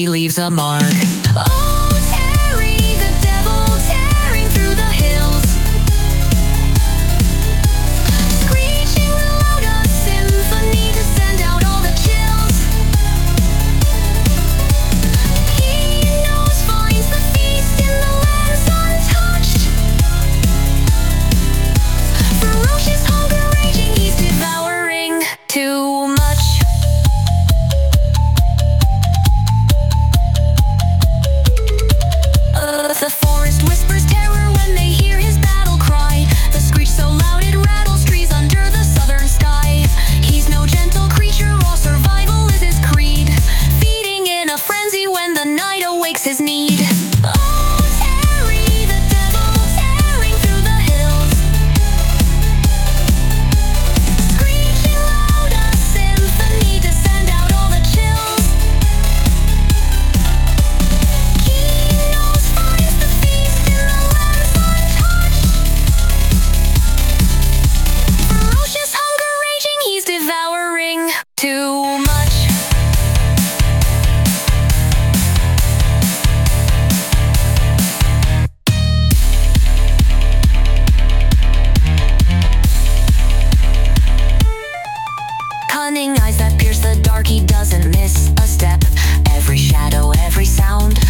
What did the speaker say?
he leaves a mark. Oh, Terry, the devil tearing through the hills, screeching loud a symphony to send out all the chills. He knows finds the feast in the lands untouched. Ferocious hunger raging, he's devouring too much. The forest whispers terror when they hear his battle cry. The screech so loud it rattles trees under the southern sky. He's no gentle creature, raw survival is his creed, feeding in a frenzy when the night awakes his need. Oh, Terry, the devil tearing through the hills, screeching loud a symphony to send out all the chills. He knows finds the feast in the lands untouched. Ferocious hunger raging, he's devouring too much. Cunning eyes that pierce the dark, he doesn't miss a step. Every shadow, every sound,